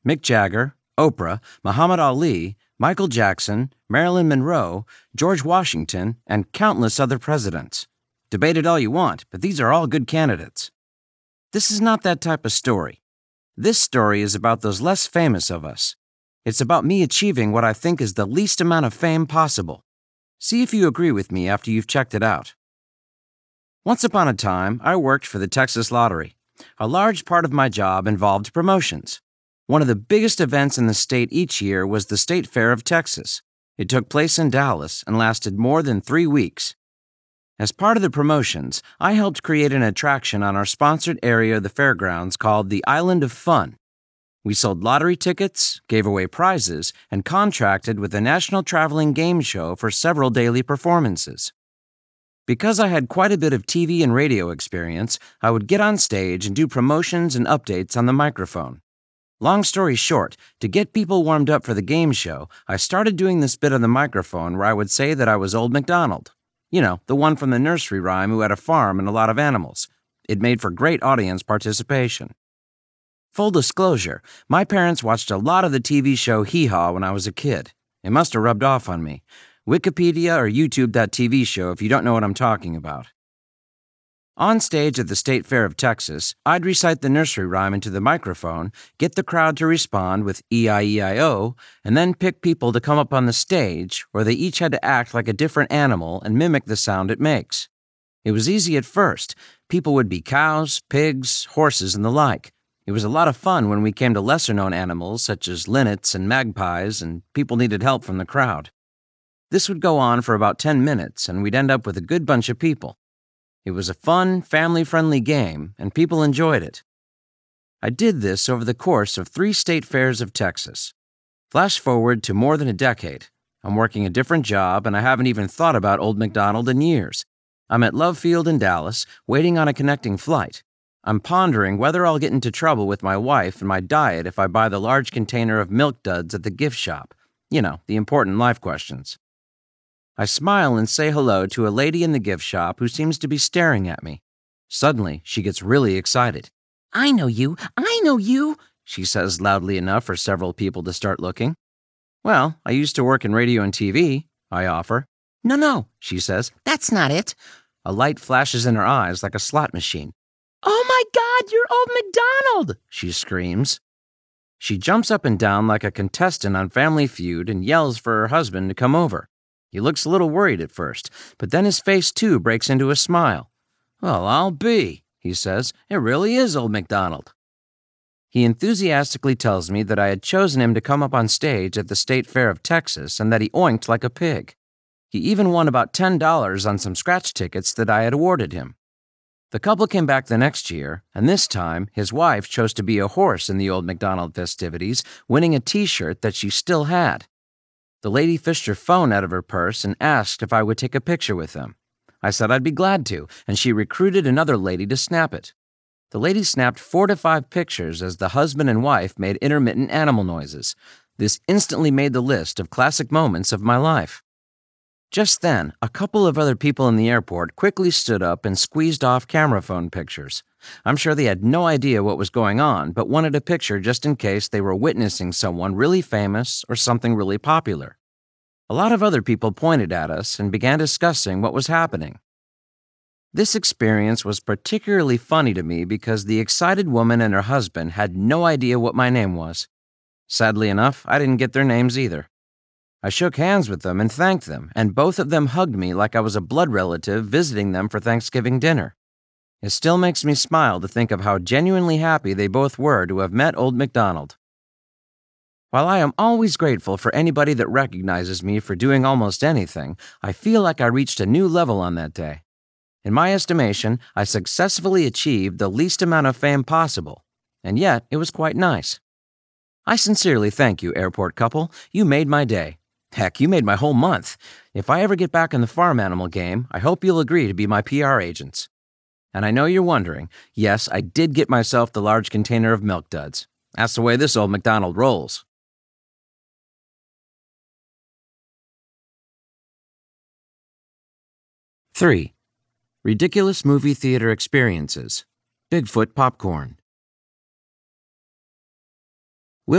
Mick Jagger, Oprah, Muhammad Ali, Michael Jackson, Marilyn Monroe, George Washington, and countless other presidents. Debate it all you want, but these are all good candidates. This is not that type of story. This story is about those less famous of us. It's about me achieving what I think is the least amount of fame possible. See if you agree with me after you've checked it out. Once upon a time, I worked for the Texas Lottery. A large part of my job involved promotions. One of the biggest events in the state each year was the State Fair of Texas. It took place in Dallas and lasted more than 3 weeks. As part of the promotions, I helped create an attraction on our sponsored area of the fairgrounds called the Island of Fun. We sold lottery tickets, gave away prizes, and contracted with the National Traveling Game Show for several daily performances. Because I had quite a bit of TV and radio experience, I would get on stage and do promotions and updates on the microphone. Long story short, to get people warmed up for the game show, I started doing this bit on the microphone where I would say that I was Old MacDonald. You know, the one from the nursery rhyme who had a farm and a lot of animals. It made for great audience participation. Full disclosure, my parents watched a lot of the TV show Hee Haw when I was a kid. It must have rubbed off on me. Wikipedia or YouTube that TV show if you don't know what I'm talking about. On stage at the State Fair of Texas, I'd recite the nursery rhyme into the microphone, get the crowd to respond with E-I-E-I-O, and then pick people to come up on the stage where they each had to act like a different animal and mimic the sound it makes. It was easy at first. People would be cows, pigs, horses, and the like. It was a lot of fun when we came to lesser-known animals such as linnets and magpies, and people needed help from the crowd. This would go on for about 10 minutes, and we'd end up with a good bunch of people. It was a fun, family-friendly game, and people enjoyed it. I did this over the course of 3 state fairs of Texas. Flash forward to more than a decade. I'm working a different job, and I haven't even thought about Old MacDonald in years. I'm at Love Field in Dallas, waiting on a connecting flight. I'm pondering whether I'll get into trouble with my wife and my diet if I buy the large container of Milk Duds at the gift shop. You know, the important life questions. I smile and say hello to a lady in the gift shop who seems to be staring at me. Suddenly, she gets really excited. "I know you! I know you!" she says loudly enough for several people to start looking. "Well, I used to work in radio and TV," I offer. No, she says. "That's not it." A light flashes in her eyes like a slot machine. "Oh my God, you're Old MacDonald!" she screams. She jumps up and down like a contestant on Family Feud and yells for her husband to come over. He looks a little worried at first, but then his face too breaks into a smile. "Well, I'll be," he says. "It really is Old MacDonald." He enthusiastically tells me that I had chosen him to come up on stage at the State Fair of Texas and that he oinked like a pig. He even won about $10 on some scratch tickets that I had awarded him. The couple came back the next year, and this time, his wife chose to be a horse in the Old MacDonald festivities, winning a t-shirt that she still had. The lady fished her phone out of her purse and asked if I would take a picture with them. I said I'd be glad to, and she recruited another lady to snap it. The lady snapped 4 to 5 pictures as the husband and wife made intermittent animal noises. This instantly made the list of classic moments of my life. Just then, a couple of other people in the airport quickly stood up and squeezed off camera phone pictures. I'm sure they had no idea what was going on, but wanted a picture just in case they were witnessing someone really famous or something really popular. A lot of other people pointed at us and began discussing what was happening. This experience was particularly funny to me because the excited woman and her husband had no idea what my name was. Sadly enough, I didn't get their names either. I shook hands with them and thanked them, and both of them hugged me like I was a blood relative visiting them for Thanksgiving dinner. It still makes me smile to think of how genuinely happy they both were to have met Old MacDonald. While I am always grateful for anybody that recognizes me for doing almost anything, I feel like I reached a new level on that day. In my estimation, I successfully achieved the least amount of fame possible, and yet it was quite nice. I sincerely thank you, airport couple. You made my day. Heck, you made my whole month. If I ever get back in the farm animal game, I hope you'll agree to be my PR agents. And I know you're wondering, yes, I did get myself the large container of Milk Duds. That's the way this Old MacDonald rolls. 3. Ridiculous movie theater experiences. Bigfoot popcorn.